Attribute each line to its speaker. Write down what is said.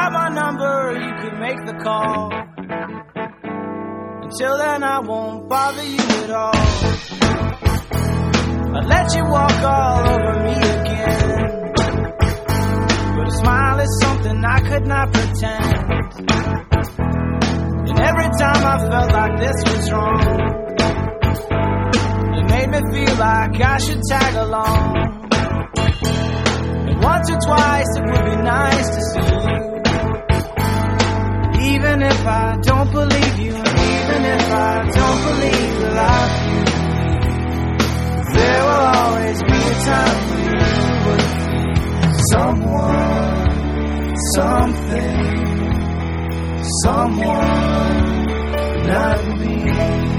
Speaker 1: got my number, you could make the call. Until then I won't bother you at all. I'll let you walk all over me again, but a smile is something I could not pretend. And every time I felt like this was wrong, it made me feel like I should tag along. And once or twice it would be nice to see you, even if I don't believe you, and even if I don't believe that I feel you, there will always be a time for you. But someone, something, someone, not me.